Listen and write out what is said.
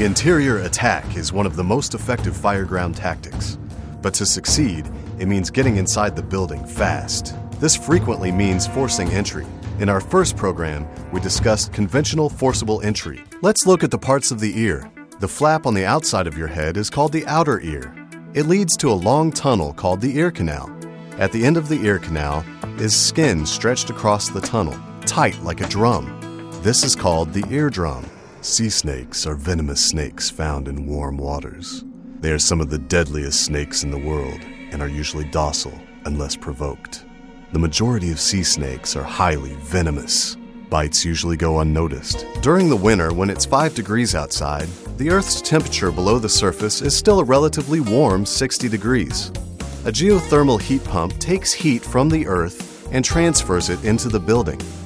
The interior attack is one of the most effective fireground tactics. But to succeed, it means getting inside the building fast. This frequently means forcing entry. In our first program, we discussed conventional forcible entry. Let's look at the parts of the ear. The flap on the outside of your head is called the outer ear. It leads to a long tunnel called the ear canal. At the end of the ear canal is skin stretched across the tunnel, tight like a drum. This is called the eardrum. Sea snakes are venomous snakes found in warm waters. They are some of the deadliest snakes in the world and are usually docile unless provoked. The majority of sea snakes are highly venomous. Bites usually go unnoticed. During the winter, when it's 5 degrees outside, the Earth's temperature below the surface is still a relatively warm 60 degrees. A geothermal heat pump takes heat from the Earth and transfers it into the building.